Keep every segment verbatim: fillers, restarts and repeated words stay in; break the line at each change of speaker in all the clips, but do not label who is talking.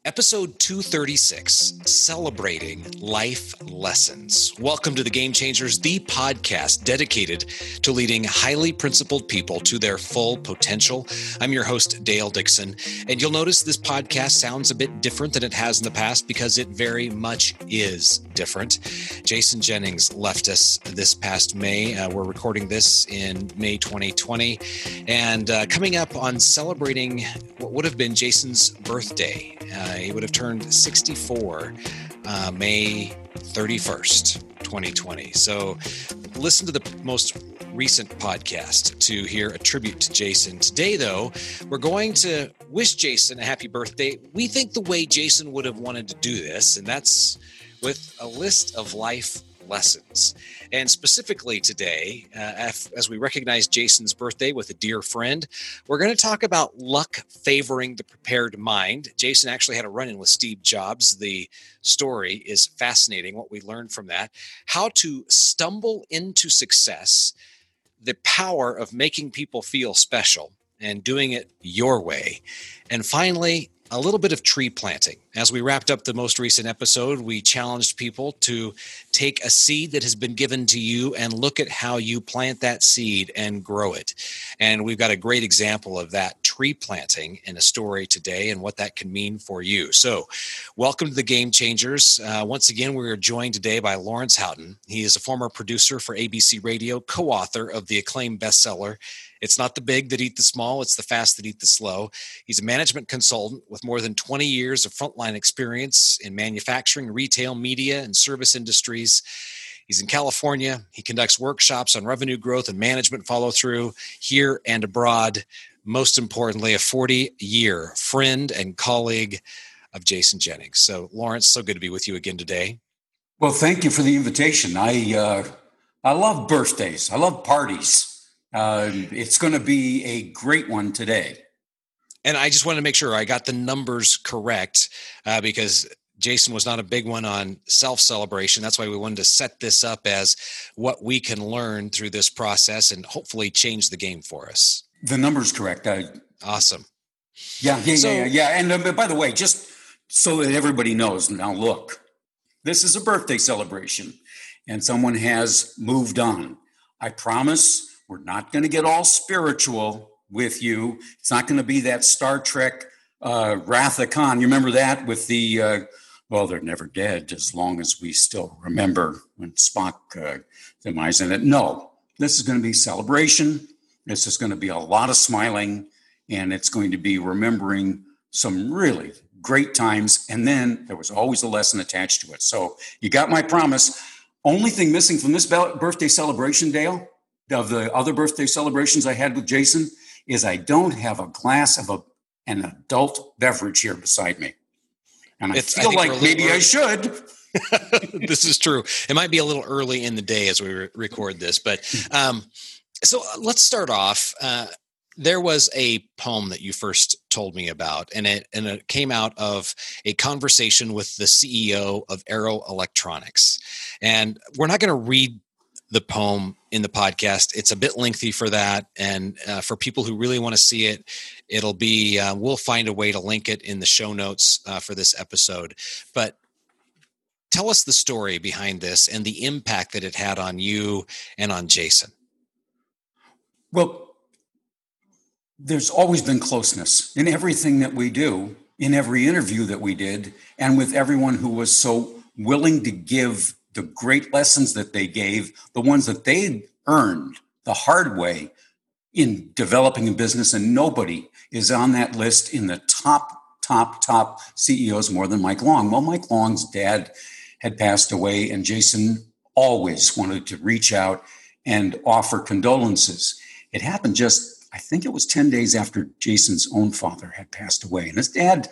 Episode two thirty-six, Celebrating Life Lessons. Welcome to The Game Changers, the podcast dedicated to leading highly principled people to their full potential. I'm your host, Dale Dixon, and you'll notice this podcast sounds a bit different than it has in the past because it very much is different. Jason Jennings left us this past May. Uh, we're recording this in May twenty twenty, and uh, coming up on celebrating what would have been Jason's birthday. Uh, he would have turned sixty-four uh, May thirty-first, twenty twenty. So listen to the most recent podcast to hear a tribute to Jason. Today, though, we're going to wish Jason a happy birthday. We think the way Jason would have wanted to do this, and that's with a list of life lessons. And specifically today, uh, as we recognize Jason's birthday with a dear friend, we're going to talk about luck favoring the prepared mind. Jason actually had a run-in with Steve Jobs. The story is fascinating, what we learned from that. How to stumble into success, the power of making people feel special and doing it your way. And finally, a little bit of tree planting. As we wrapped up the most recent episode, we challenged people to take a seed that has been given to you and look at how you plant that seed and grow it. And we've got a great example of that tree planting in a story today and what that can mean for you. So welcome to the Game Changers. Uh, once again, we are joined today by Lawrence Houghton. He is a former producer for A B C Radio, co-author of the acclaimed bestseller, It's Not the Big That Eat the Small, It's the Fast That Eat the Slow. He's a management consultant with more than twenty years of frontline experience in manufacturing, retail, media, and service industries. He's in California. He conducts workshops on revenue growth and management follow-through here and abroad. Most importantly, a forty-year friend and colleague of Jason Jennings. So, Lawrence, so good to be with you again today.
Well, thank you for the invitation. I uh, I love birthdays. I love parties. Uh, it's going to be a great one today.
And I just wanted to make sure I got the numbers correct uh, because Jason was not a big one on self-celebration. That's why we wanted to set this up as what we can learn through this process and hopefully change the game for us.
The number's correct. I,
awesome.
Yeah, yeah,
so,
yeah, yeah. And uh, by the way, just so that everybody knows, now look, this is a birthday celebration and someone has moved on. I promise we're not going to get all spiritual with you. It's not going to be that Star Trek uh, Wrath of Khan. You remember that with the, uh, well, they're never dead as long as we still remember when Spock uh, demised in it. No, this is going to be celebration. This is going to be a lot of smiling, and it's going to be remembering some really great times. And then there was always a lesson attached to it. So you got my promise. Only thing missing from this birthday celebration, Dale, of the other birthday celebrations I had with Jason, is I don't have a glass of a, an adult beverage here beside me. And I it's, feel I like maybe early. I should.
This is true. It might be a little early in the day as we re- record this. But um, so let's start off. Uh, there was a poem that you first told me about, and it, and it came out of a conversation with the C E O of Arrow Electronics. And we're not going to read the poem in the podcast. It's a bit lengthy for that. And uh, for people who really want to see it, it'll be, uh, we'll find a way to link it in the show notes uh, for this episode. But tell us the story behind this and the impact that it had on you and on Jason.
Well, there's always been closeness in everything that we do, in every interview that we did, and with everyone who was so willing to give the great lessons that they gave, the ones that they earned the hard way in developing a business. And nobody is on that list in the top, top, top C E Os more than Mike Long. Well, Mike Long's dad had passed away, and Jason always wanted to reach out and offer condolences. It happened just, I think it was ten days after Jason's own father had passed away. And his dad,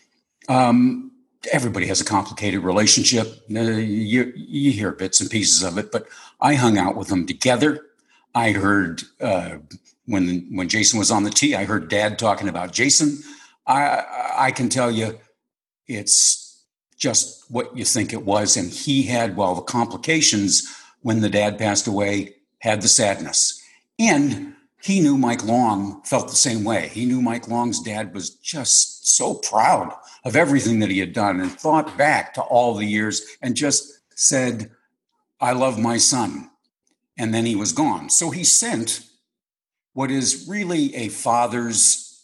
um, everybody has a complicated relationship. Uh, you, you hear bits and pieces of it, but I hung out with them together. I heard uh, when when Jason was on the tee, I heard Dad talking about Jason. I I can tell you, it's just what you think it was. And he had, well, the complications when the dad passed away had the sadness. And he knew Mike Long felt the same way. He knew Mike Long's dad was just so proud of everything that he had done and thought back to all the years and just said, I love my son. And then he was gone. So he sent what is really a father's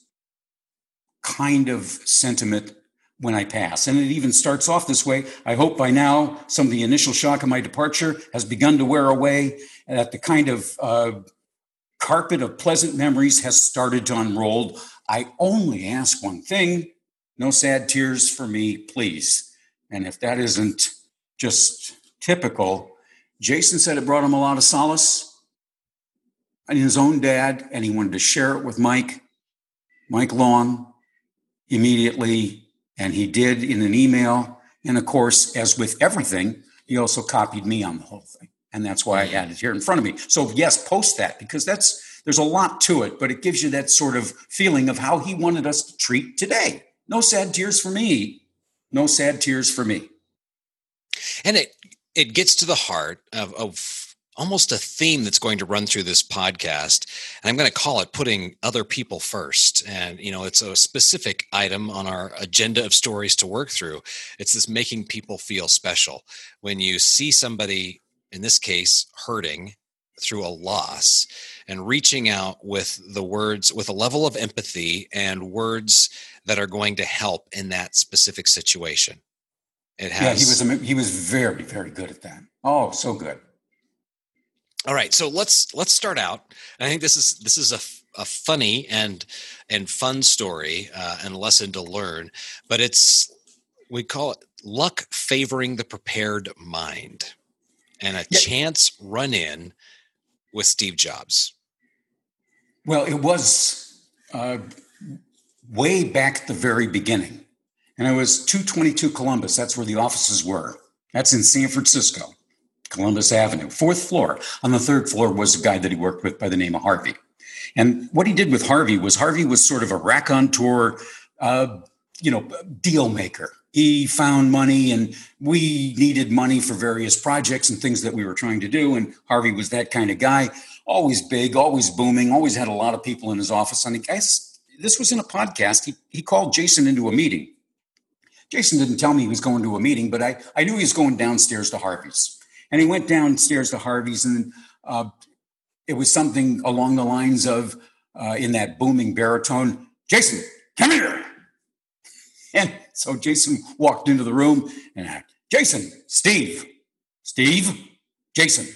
kind of sentiment when I pass. And it even starts off this way. I hope by now some of the initial shock of my departure has begun to wear away, and that the kind of uh, carpet of pleasant memories has started to unroll. I only ask one thing, no sad tears for me, please. And if that isn't just typical, Jason said it brought him a lot of solace in his own dad, and he wanted to share it with Mike, Mike Long, immediately. And he did in an email. And of course, as with everything, he also copied me on the whole thing. And that's why I had it here in front of me. So yes, post that, because that's there's a lot to it, but it gives you that sort of feeling of how he wanted us to treat today. No sad tears for me. No sad tears for me.
And it it gets to the heart of, of almost a theme that's going to run through this podcast. And I'm going to call it putting other people first. And, you know, it's a specific item on our agenda of stories to work through. It's this making people feel special. When you see somebody, in this case, hurting through a loss, and reaching out with the words, with a level of empathy and words that are going to help in that specific situation. It has.
Yeah, he was, he was very, very good at that. Oh, so good.
All right, so let's let's start out. I think this is this is a, a funny and and fun story uh, and lesson to learn, but it's we call it luck favoring the prepared mind, and a yeah. chance run in with Steve Jobs.
Well, it was uh, way back at the very beginning, and it was two twenty-two Columbus. That's where the offices were. That's in San Francisco. Columbus Avenue, fourth floor. On the third floor was a guy that he worked with by the name of Harvey. And what he did with Harvey was Harvey was sort of a raconteur, uh, you know, deal maker. He found money, and we needed money for various projects and things that we were trying to do. And Harvey was that kind of guy, always big, always booming, always had a lot of people in his office. And I guess this was in a podcast. He, he called Jason into a meeting. Jason didn't tell me he was going to a meeting, but I, I knew he was going downstairs to Harvey's. And he went downstairs to Harvey's, and uh, it was something along the lines of, uh, in that booming baritone, Jason, come here. And so Jason walked into the room, and I, Jason, Steve, Steve, Jason.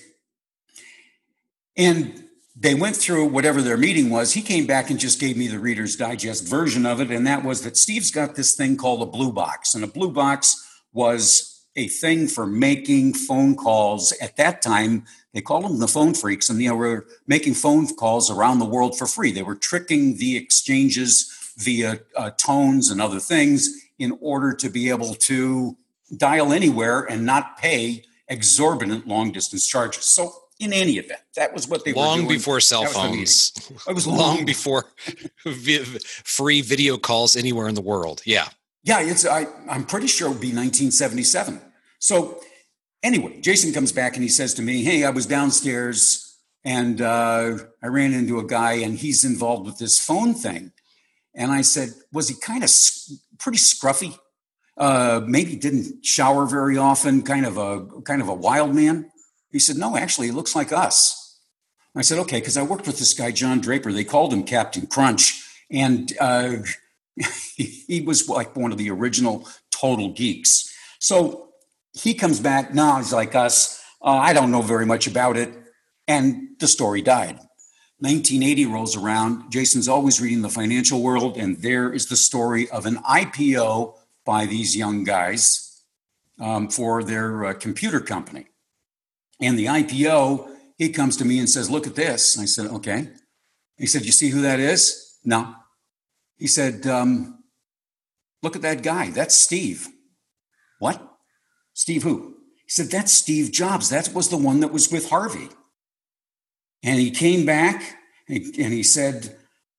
And they went through whatever their meeting was. He came back and just gave me the Reader's Digest version of it, and that was that Steve's got this thing called a blue box. And a blue box was a thing for making phone calls. At that time, they called them the phone freaks, and they were making phone calls around the world for free. They were tricking the exchanges via uh, tones and other things in order to be able to dial anywhere and not pay exorbitant long-distance charges. So in any event, that was what they
long
were doing.
Long before cell phones.
It was long,
long before free video calls anywhere in the world. Yeah.
Yeah, it's. I, I'm pretty sure it would be nineteen seventy-seven. So anyway, Jason comes back and he says to me, hey, I was downstairs and uh, I ran into a guy and he's involved with this phone thing. And I said, was he kind of pretty scruffy? Uh, maybe didn't shower very often, kind of a kind of a wild man? He said, no, actually, he looks like us. I said, okay, because I worked with this guy, John Draper. They called him Captain Crunch. And uh, he, he was like one of the original total geeks. So he comes back, no, he's like us. Uh, I don't know very much about it. And the story died. nineteen eighty rolls around. Jason's always reading the financial world. And there is the story of an I P O by these young guys um, for their uh, computer company. And the I P O, he comes to me and says, look at this. And I said, okay. He said, you see who that is? No. He said, um, look at that guy. That's Steve. What? Steve who? He said, that's Steve Jobs. That was the one that was with Harvey. And he came back and he, and he said,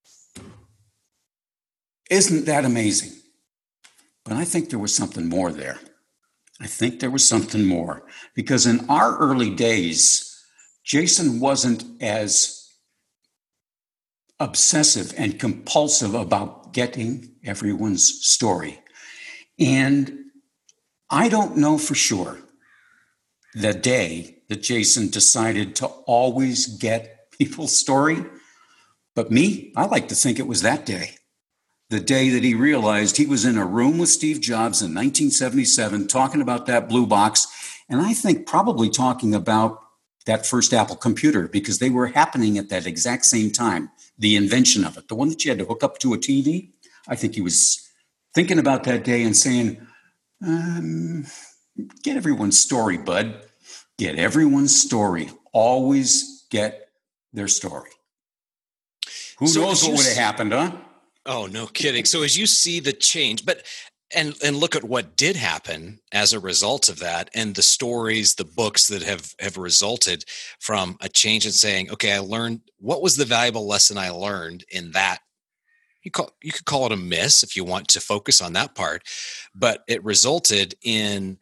isn't that amazing? But I think there was something more there. I think there was something more. Because in our early days, Jason wasn't as obsessive and compulsive about getting everyone's story. And I don't know for sure the day that Jason decided to always get people's story. But me, I like to think it was that day. The day that he realized he was in a room with Steve Jobs in nineteen seventy-seven talking about that blue box. And I think probably talking about that first Apple computer, because they were happening at that exact same time. The invention of it, the one that you had to hook up to a T V. I think he was thinking about that day and saying, um, get everyone's story, bud. Get everyone's story. Always get their story. Who so knows what would have happened, huh?
Oh, no kidding. So as you see the change, but and and look at what did happen as a result of that, and the stories, the books that have have resulted from a change in saying, okay, I learned, what was the valuable lesson I learned in that? You call you could call it a miss if you want to focus on that part, but it resulted in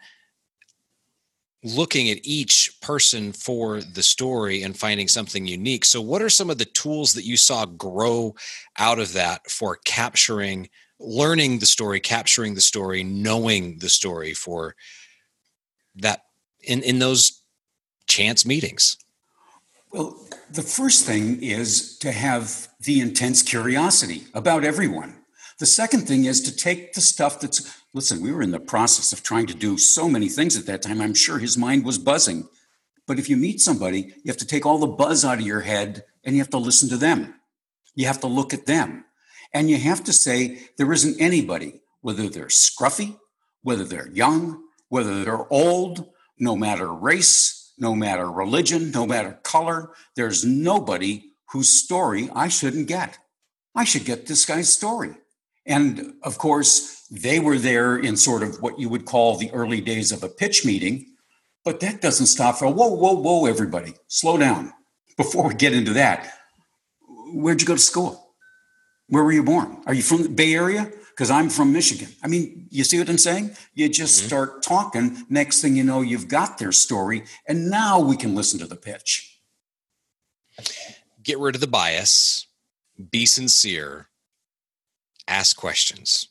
looking at each person for the story and finding something unique. So what are some of the tools that you saw grow out of that for capturing, learning the story, capturing the story, knowing the story for that in, in those chance meetings?
Well, the first thing is to have the intense curiosity about everyone. The second thing is to take the stuff that's, listen, we were in the process of trying to do so many things at that time. I'm sure his mind was buzzing. But if you meet somebody, you have to take all the buzz out of your head and you have to listen to them. You have to look at them. And you have to say there isn't anybody, whether they're scruffy, whether they're young, whether they're old, no matter race, no matter religion, no matter color, there's nobody whose story I shouldn't get. I should get this guy's story. And of course, they were there in sort of what you would call the early days of a pitch meeting, but that doesn't stop for, whoa, whoa, whoa, everybody, slow down. Before we get into that, where'd you go to school? Where were you born? Are you from the Bay Area? Because I'm from Michigan. I mean, you see what I'm saying? You just mm-hmm. start talking. Next thing you know, you've got their story, and now we can listen to the pitch.
Get rid of the bias, be sincere, ask questions.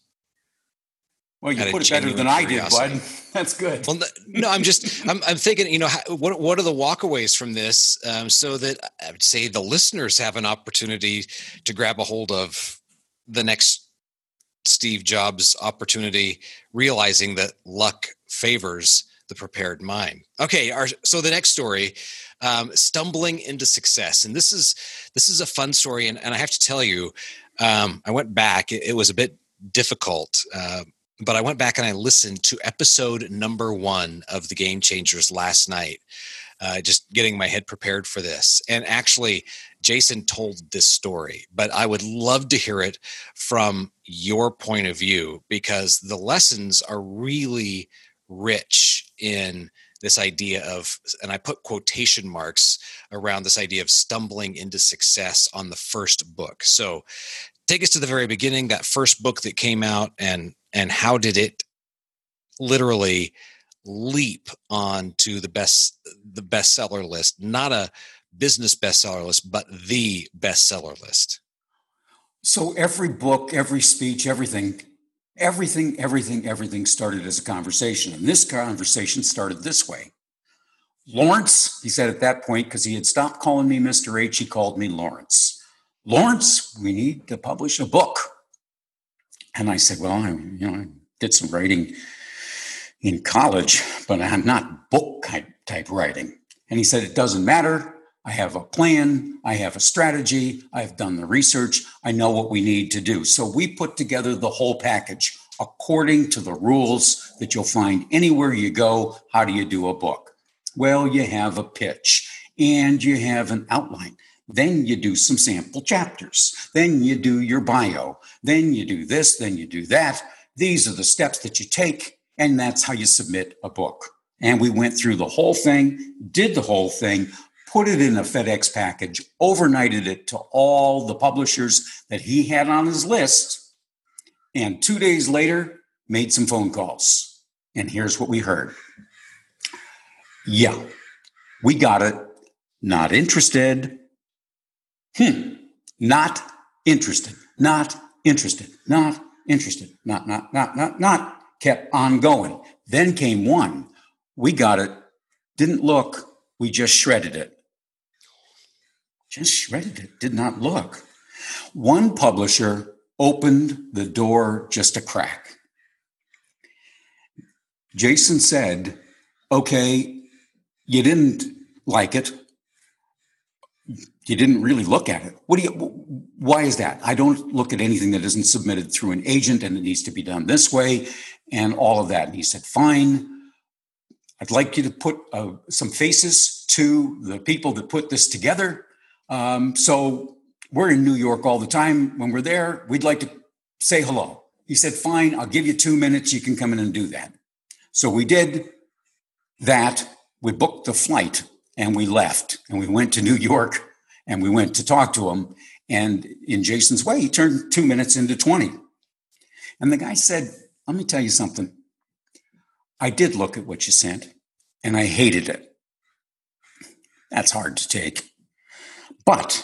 Well, you put it better than I did, bud. That's good.
Well, no, I'm just, I'm, I'm thinking, you know, how, what what are the walkaways from this, um, so that I would say the listeners have an opportunity to grab a hold of the next Steve Jobs opportunity, realizing that luck favors the prepared mind. Okay, our, so the next story, um, stumbling into success, and this is this is a fun story, and, and I have to tell you, um, I went back. It, it was a bit difficult. Uh, But I went back and I listened to episode number one of The Game Changers last night, uh, just getting my head prepared for this. And actually, Jason told this story, but I would love to hear it from your point of view, because the lessons are really rich in this idea of, and I put quotation marks around this idea of stumbling into success on the first book. So take us to the very beginning, that first book that came out, and and how did it literally leap onto the best the bestseller list? Not a business bestseller list, but the bestseller list.
So every book, every speech, everything, everything, everything, everything started as a conversation. And this conversation started this way. Lawrence, he said at that point, because he had stopped calling me Mister H, he called me Lawrence. Lawrence, we need to publish a book. And I said, well, I, you know, I did some writing in college, but I'm not book type writing. And he said, it doesn't matter. I have a plan. I have a strategy. I've done the research. I know what we need to do. So we put together the whole package according to the rules that you'll find anywhere you go. How do you do a book? Well, you have a pitch and you have an outline. Then you do some sample chapters. Then you do your bio. Then you do this. Then you do that. These are the steps that you take, and that's how you submit a book. And we went through the whole thing, did the whole thing, put it in a FedEx package, overnighted it to all the publishers that he had on his list, and two days later, made some phone calls. And here's what we heard. Yeah, we got it. Not interested. Hmm, not interested, not interested, not interested, not, not, not, not, not, kept on going. Then came one. We got it, didn't look, we just shredded it. Just shredded it, did not look. One publisher opened the door just a crack. Jason said, okay, you didn't like it. You didn't really look at it. What do you, why is that? I don't look at anything that isn't submitted through an agent and it needs to be done this way and all of that. And he said, fine. I'd like you to put uh, some faces to the people that put this together. Um, so we're in New York all the time. When we're there, we'd like to say hello. He said, fine, I'll give you two minutes. You can come in and do that. So we did that. We booked the flight and we left and we went to New York and we went to talk to him. And in Jason's way, he turned two minutes into twenty. And the guy said, let me tell you something. I did look at what you sent and I hated it. That's hard to take. But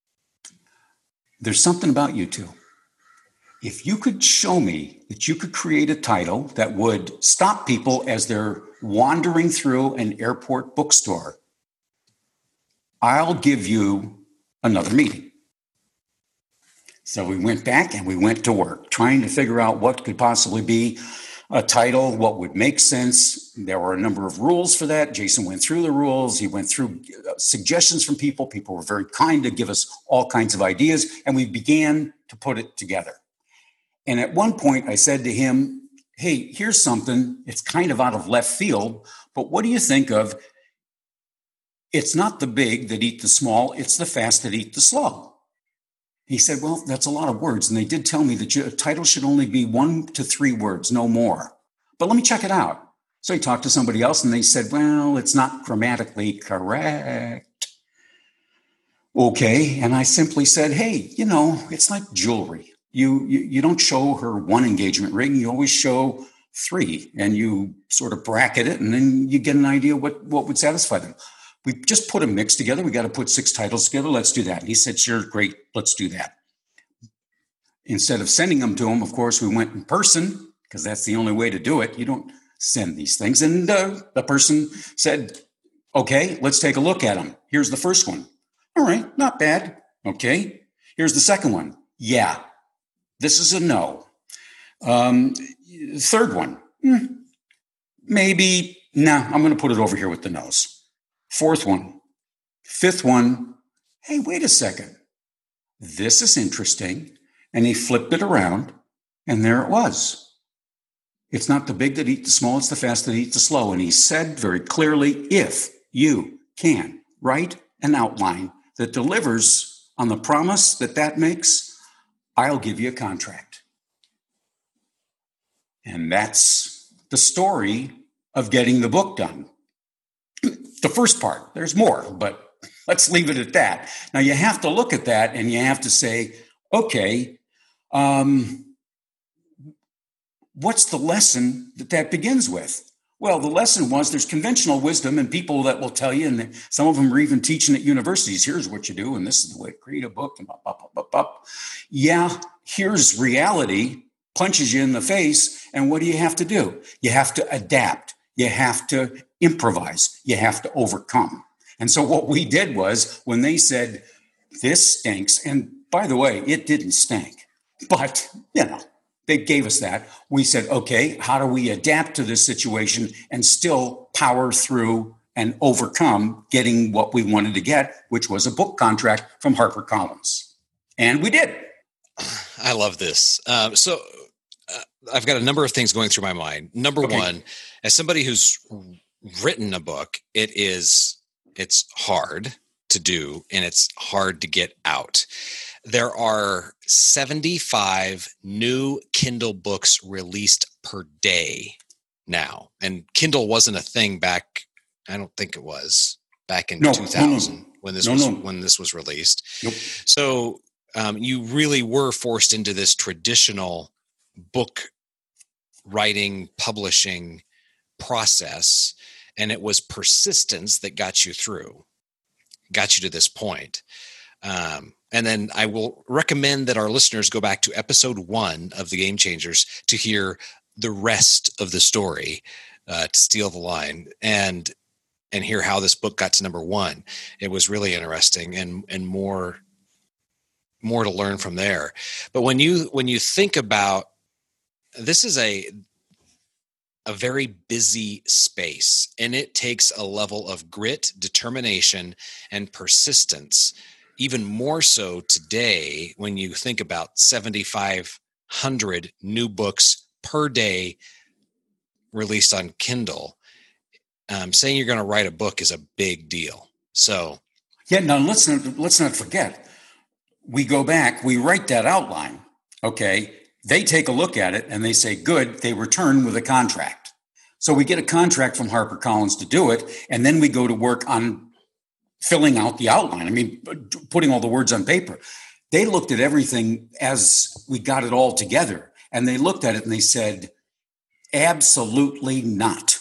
there's something about you two. If you could show me that you could create a title that would stop people as they're wandering through an airport bookstore, I'll give you another meeting. So we went back and we went to work trying to figure out what could possibly be a title, what would make sense. There were a number of rules for that. Jason went through the rules. He went through suggestions from people. People were very kind to give us all kinds of ideas, and we began to put it together. And at one point I said to him, hey, here's something. It's kind of out of left field, but what do you think of, it's not the big that eat the small, it's the fast that eat the slow. He said, well, that's a lot of words. And they did tell me that a title should only be one to three words, no more. But let me check it out. So he talked to somebody else and they said, well, it's not grammatically correct. Okay. And I simply said, hey, you know, it's like jewelry. You, you, you don't show her one engagement ring. You always show three and you sort of bracket it and then you get an idea what, what would satisfy them. We just put a mix together. We got to put six titles together. Let's do that. And he said, sure, great. Let's do that. Instead of sending them to him, of course, we went in person because that's the only way to do it. You don't send these things. And uh, the person said, okay, let's take a look at them. Here's the first one. All right, not bad. Okay. Here's the second one. Yeah, this is a no. Um, third one. Hmm, maybe, nah, I'm going to put it over here with the no's. Fourth one, fifth one, hey, wait a second. This is interesting. And he flipped it around and there it was. It's not the big that eat the small, it's the fast that eat the slow. And he said very clearly, if you can write an outline that delivers on the promise that that makes, I'll give you a contract. And that's the story of getting the book done. The first part, there's more, but let's leave it at that. Now you have to look at that and you have to say, okay, um, what's the lesson that that begins with? Well, the lesson was there's conventional wisdom and people that will tell you, and some of them are even teaching at universities, here's what you do, and this is the way to create a book, and up, up, up, up, up. Yeah, here's reality, punches you in the face, and what do you have to do? You have to adapt. You have to improvise. You have to overcome. And so what we did was when they said, this stinks, and by the way, it didn't stink, but, you know, they gave us that. We said, okay, how do we adapt to this situation and still power through and overcome getting what we wanted to get, which was a book contract from HarperCollins. And we did.
I love this. Um, so uh, I've got a number of things going through my mind. Number okay. one, as somebody who's written a book, it is, it's hard to do and it's hard to get out. There are seventy-five new Kindle books released per day now. And Kindle wasn't a thing back, I don't think it was, back in no, two thousand no, no. when this no, was no. when this was released. Nope. So um, you really were forced into this traditional book writing, publishing process, and it was persistence that got you through, got you to this point. Um, And then I will recommend that our listeners go back to episode one of the Game Changers to hear the rest of the story, uh, to steal the line and and hear how this book got to number one. It was really interesting and and more more to learn from there. But when you when you think about, this is a a very busy space, and it takes a level of grit, determination, and persistence. Even more so today, when you think about seventy-five hundred new books per day released on Kindle, um, saying you're going to write a book is a big deal. So,
yeah, now let's not, let's not forget, we go back, we write that outline. Okay, they take a look at it and they say, good. They return with a contract. So we get a contract from HarperCollins to do it, and then we go to work on filling out the outline. I mean, putting all the words on paper. They looked at everything as we got it all together, and they looked at it and they said, absolutely not.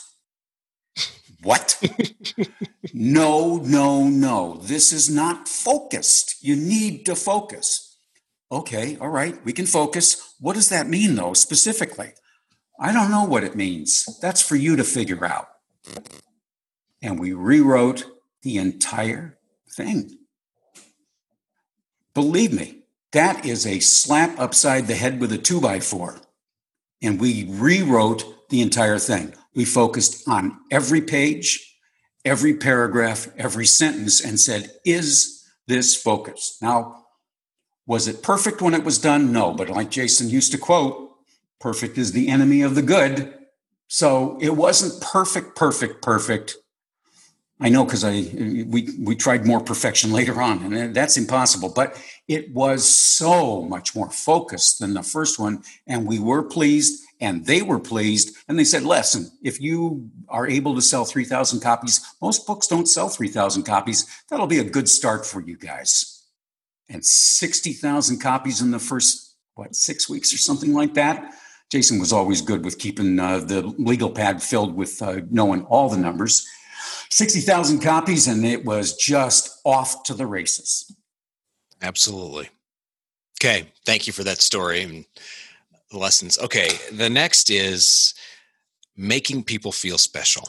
What? No, no, no. This is not focused. You need to focus. Okay, all right, we can focus. What does that mean, though, specifically? I don't know what it means. That's for you to figure out. And we rewrote the entire thing. Believe me, that is a slap upside the head with a two by four. And we rewrote the entire thing. We focused on every page, every paragraph, every sentence, and said, is this focused? Now, was it perfect when it was done? No, but like Jason used to quote, perfect is the enemy of the good. So it wasn't perfect, perfect, perfect. I know, because I we we tried more perfection later on, and that's impossible. But it was so much more focused than the first one, and we were pleased, and they were pleased, and they said, "Listen, if you are able to sell three thousand copies, most books don't sell three thousand copies. That'll be a good start for you guys." And sixty thousand copies in the first what six weeks or something like that. Jason was always good with keeping uh, the legal pad filled with uh, knowing all the numbers. sixty thousand copies, and it was just off to the races.
Absolutely. Okay. Thank you for that story and the lessons. Okay. The next is making people feel special.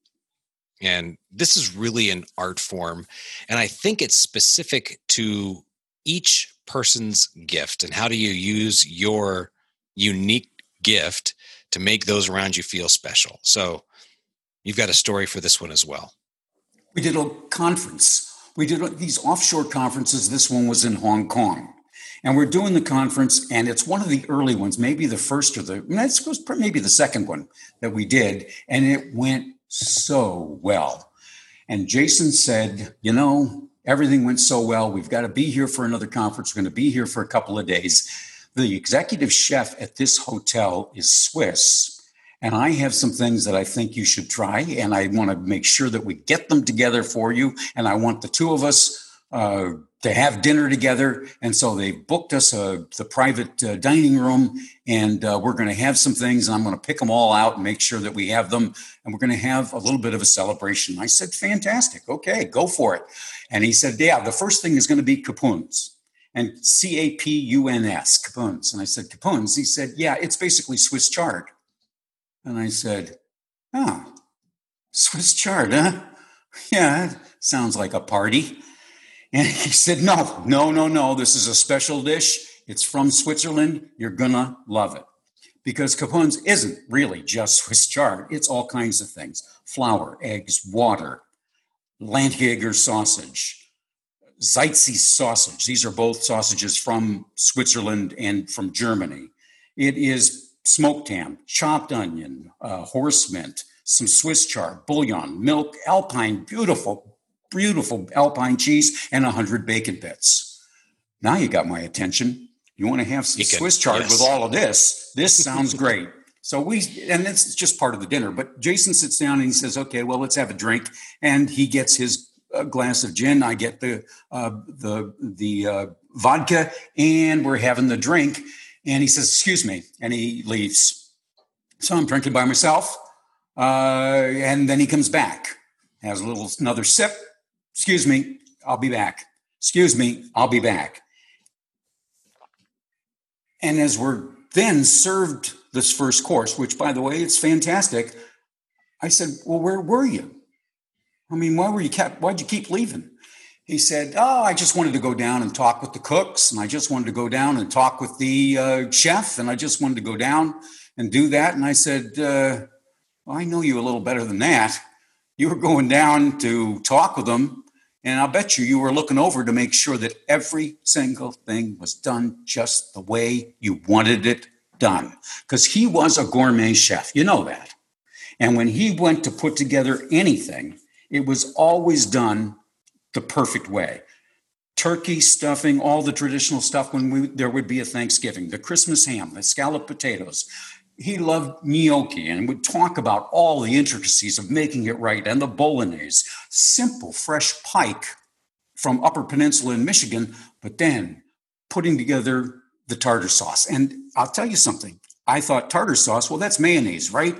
And this is really an art form. And I think it's specific to each person's gift. And how do you use your unique gift to make those around you feel special? So you've got a story for this one as well.
We did a conference. We did these offshore conferences. This one was in Hong Kong. And we're doing the conference, and it's one of the early ones, maybe the first or the, maybe the second one that we did. And it went so well. And Jason said, you know, everything went so well. We've got to be here for another conference. We're going to be here for a couple of days. The executive chef at this hotel is Swiss. And I have some things that I think you should try, and I want to make sure that we get them together for you. And I want the two of us uh, to have dinner together. And so they booked us a, the private uh, dining room, and uh, we're going to have some things, and I'm going to pick them all out and make sure that we have them. And we're going to have a little bit of a celebration. I said, fantastic. Okay, go for it. And he said, yeah, the first thing is going to be capuns. And C A P U N S, capuns. And I said, capuns? He said, yeah, it's basically Swiss chard. And I said, oh, Swiss chard, huh? Yeah, sounds like a party. And he said, no, no, no, no. This is a special dish. It's from Switzerland. You're going to love it. Because capuns isn't really just Swiss chard. It's all kinds of things. Flour, eggs, water, Landjäger sausage, Zeitze sausage. These are both sausages from Switzerland and from Germany. It is smoked ham, chopped onion, uh, horse mint, some Swiss chard, bouillon, milk, Alpine, beautiful, beautiful Alpine cheese, and one hundred bacon bits. Now you got my attention. You want to have some can, Swiss chard yes. with all of this. This sounds great. So we, and it's just part of the dinner, but Jason sits down and he says, okay, well, let's have a drink. And he gets his uh, glass of gin. I get the, uh, the, the uh, vodka, and we're having the drink. And he says, excuse me, and he leaves. So I'm drinking by myself. Uh, and then he comes back, has a little, another sip. Excuse me, I'll be back. excuse me, I'll be back. And as we're then served this first course, which, by the way, it's fantastic, I said, well, where were you? I mean, why were you kept, why'd you keep leaving? He said, oh, I just wanted to go down and talk with the cooks, and I just wanted to go down and talk with the uh, chef, and I just wanted to go down and do that. And I said, uh, well, I know you a little better than that. You were going down to talk with them, and I'll bet you you were looking over to make sure that every single thing was done just the way you wanted it done. Because he was a gourmet chef. You know that. And when he went to put together anything, it was always done the perfect way. Turkey, stuffing, all the traditional stuff when we, there would be a Thanksgiving, the Christmas ham, the scalloped potatoes. He loved gnocchi and would talk about all the intricacies of making it right, and the bolognese, simple, fresh pike from Upper Peninsula in Michigan, but then putting together the tartar sauce. And I'll tell you something. I thought tartar sauce, well, that's mayonnaise, right?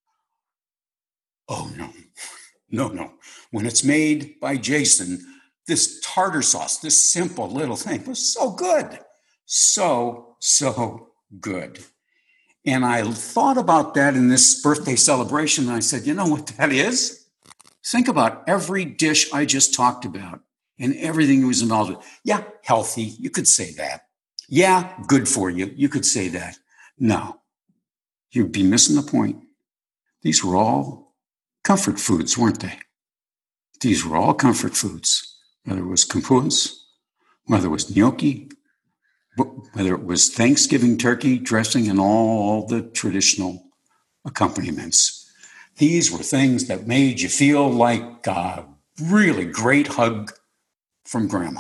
Oh, no, no, no. When it's made by Jason, this tartar sauce, this simple little thing was so good. So, so good. And I thought about that in this birthday celebration. And I said, you know what that is? Think about every dish I just talked about and everything that was involved with. Yeah, healthy. You could say that. Yeah, good for you. You could say that. No, you'd be missing the point. These were all comfort foods, weren't they? These were all comfort foods, whether it was kumquats, whether it was gnocchi, whether it was Thanksgiving turkey dressing and all the traditional accompaniments. These were things that made you feel like a really great hug from grandma.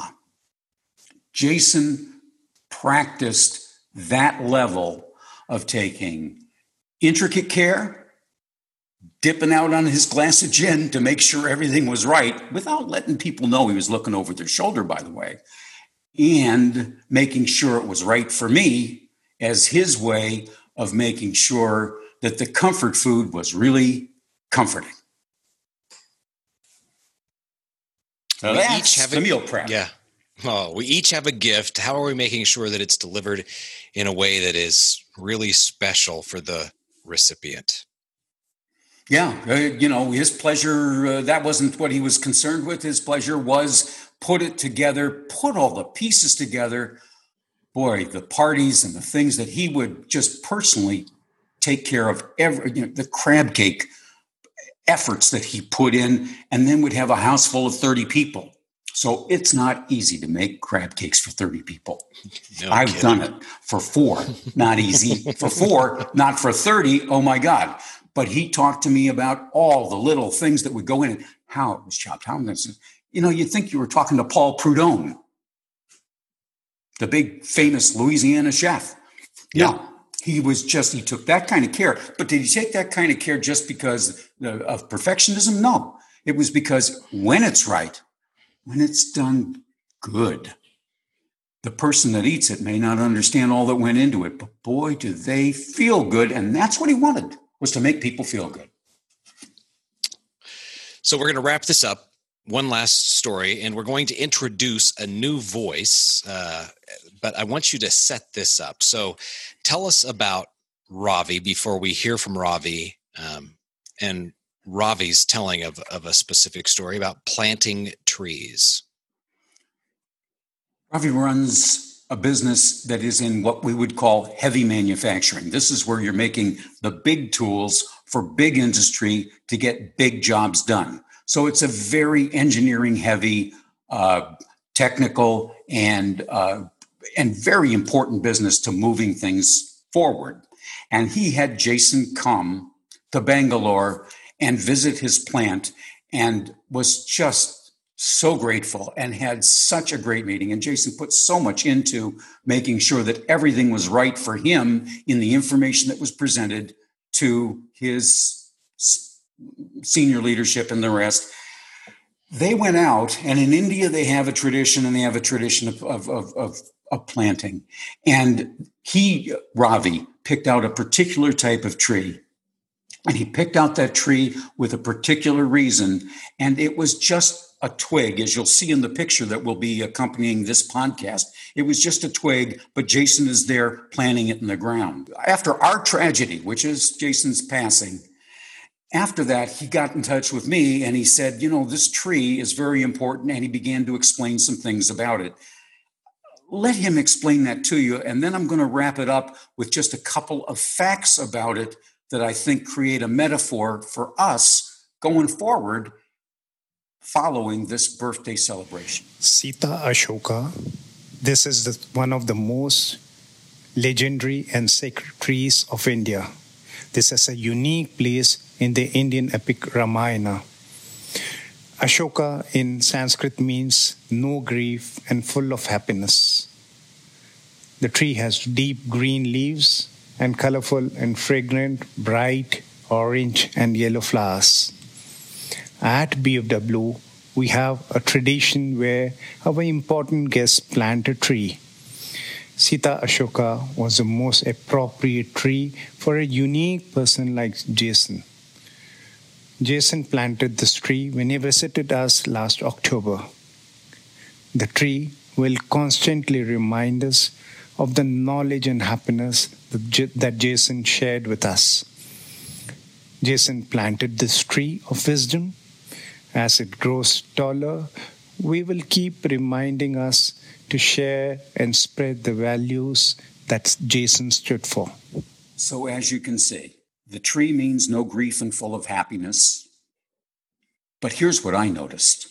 Jason practiced that level of taking intricate care, dipping out on his glass of gin to make sure everything was right without letting people know he was looking over their shoulder, by the way, and making sure it was right for me as his way of making sure that the comfort food was really comforting. So
we
that's
each have
the
a
meal prep.
Yeah. Oh, we each have a gift. How are we making sure that it's delivered in a way that is really special for the recipient?
Yeah, uh, you know, his pleasure, uh, that wasn't what he was concerned with. His pleasure was put it together, put all the pieces together. Boy, the parties and the things that he would just personally take care of, every, you know, the crab cake efforts that he put in, and then would have a house full of thirty people. So it's not easy to make crab cakes for thirty people. No I've kidding. done it for four, not easy. For four, not for thirty. Oh my God. But he talked to me about all the little things that would go in it, how it was chopped, how this. You know, you'd think you were talking to Paul Prudhomme, the big famous Louisiana chef.
Yeah.
No, he was just, he took that kind of care. But did he take that kind of care just because of perfectionism? No, it was because when it's right, when it's done good, the person that eats it may not understand all that went into it, but boy, do they feel good. And that's what he wanted, was to make people feel good.
So we're going to wrap this up. One last story, and we're going to introduce a new voice, uh, but I want you to set this up. So tell us about Ravi before we hear from Ravi, um, and Ravi's telling of, of a specific story about planting trees.
Ravi runs a business that is in what we would call heavy manufacturing. This is where you're making the big tools for big industry to get big jobs done. So it's a very engineering heavy, uh, technical, and uh, and very important business to moving things forward. And he had Jason come to Bangalore and visit his plant, and was just so grateful and had such a great meeting. And Jason put so much into making sure that everything was right for him in the information that was presented to his senior leadership and the rest. They went out, and in India, they have a tradition, and they have a tradition of, of, of, of, of planting. And he, Ravi, picked out a particular type of tree And he picked out that tree with a particular reason. And it was just a twig, as you'll see in the picture that will be accompanying this podcast. It was just a twig, but Jason is there planting it in the ground. After our tragedy, which is Jason's passing, after that, he got in touch with me and he said, you know, this tree is very important. And he began to explain some things about it. Let him explain that to you. And then I'm going to wrap it up with just a couple of facts about it that I think create a metaphor for us going forward following this birthday celebration.
Sita Ashoka. This is the, one of the most legendary and sacred trees of India. This is a unique place in the Indian epic Ramayana. Ashoka in Sanskrit means no grief and full of happiness. The tree has deep green leaves and colorful and fragrant bright orange and yellow flowers. At B F W, we have a tradition where our important guests plant a tree. Sita Ashoka was the most appropriate tree for a unique person like Jason. Jason planted this tree when he visited us last October. The tree will constantly remind us of the knowledge and happiness that Jason shared with us. Jason planted this tree of wisdom. As it grows taller, we will keep reminding us to share and spread the values that Jason stood for.
So as you can see, the tree means no grief and full of happiness. But here's what I noticed.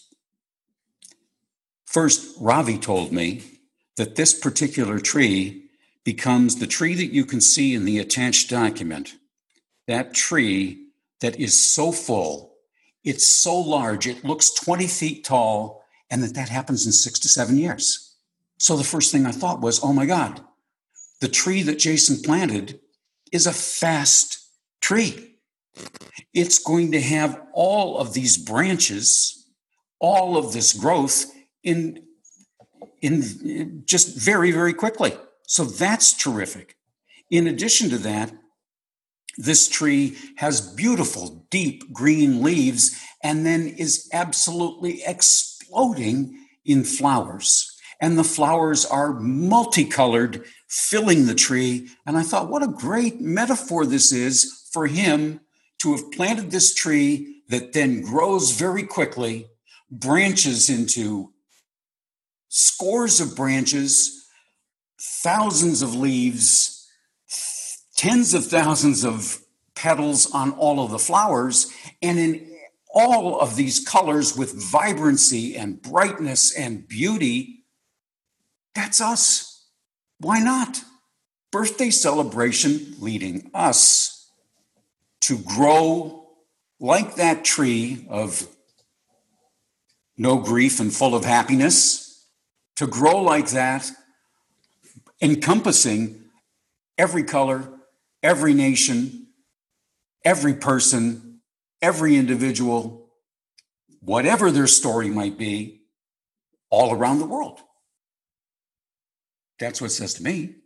First, Ravi told me that this particular tree becomes the tree that you can see in the attached document. That tree that is so full, it's so large, it looks twenty feet tall, and that that happens in six to seven years. So the first thing I thought was, oh my God, the tree that Jason planted is a fast tree. It's going to have all of these branches, all of this growth in, in just very, very quickly. So that's terrific. In addition to that, this tree has beautiful, deep green leaves and then is absolutely exploding in flowers. And the flowers are multicolored, filling the tree. And I thought, what a great metaphor this is for him to have planted this tree that then grows very quickly, branches into scores of branches, thousands of leaves, tens of thousands of petals on all of the flowers, and in all of these colors with vibrancy and brightness and beauty. That's us. Why not? Birthday celebration leading us to grow like that tree of no grief and full of happiness, to grow like that, encompassing every color, every nation, every person, every individual, whatever their story might be, all around the world. That's what it says to me.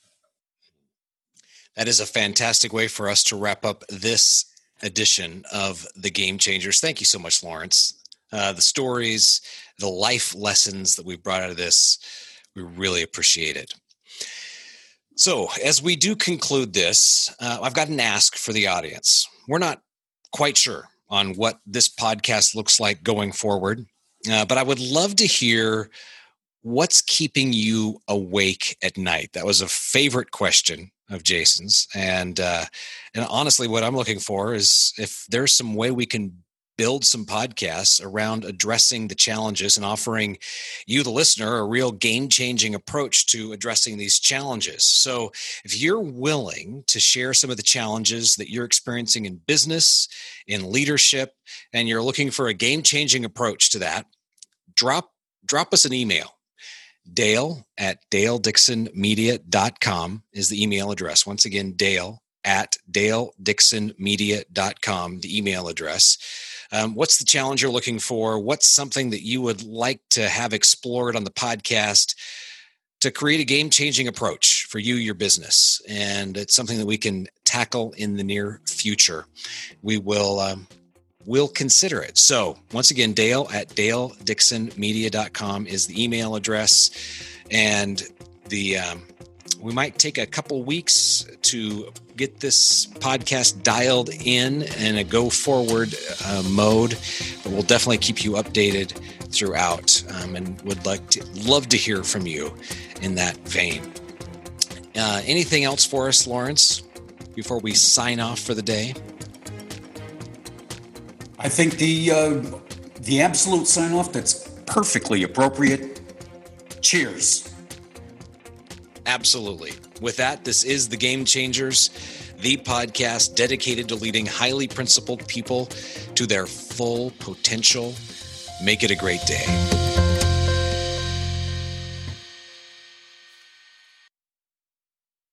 That is a fantastic way for us to wrap up this edition of the Game Changers. Thank you so much, Lawrence. Uh, the stories, the life lessons that we've brought out of this, we really appreciate it. So as we do conclude this, uh, I've got an ask for the audience. We're not quite sure on what this podcast looks like going forward, uh, but I would love to hear what's keeping you awake at night. That was a favorite question of Jason's. And uh, and honestly, what I'm looking for is if there's some way we can build some podcasts around addressing the challenges and offering you, the listener, a real game-changing approach to addressing these challenges. So if you're willing to share some of the challenges that you're experiencing in business, in leadership, and you're looking for a game-changing approach to that, drop drop us an email. Dale at dale dixon media dot com is the email address. Once again, Dale at dale dixon media dot com, the email address. Um, what's the challenge you're looking for? What's something that you would like to have explored on the podcast to create a game-changing approach for you, your business? And it's something that we can tackle in the near future, we will um, we'll consider it. So once again, Dale at dale dixon media dot com is the email address, and the um, we might take a couple weeks to get this podcast dialed in in a go forward uh, mode, but we'll definitely keep you updated throughout, um, and would like to love to hear from you in that vein. Uh, anything else for us, Lawrence, before we sign off for the day?
I think the uh, the absolute sign off that's perfectly appropriate. Cheers.
Absolutely. With that, this is The Game Changers, the podcast dedicated to leading highly principled people to their full potential. Make it a great day.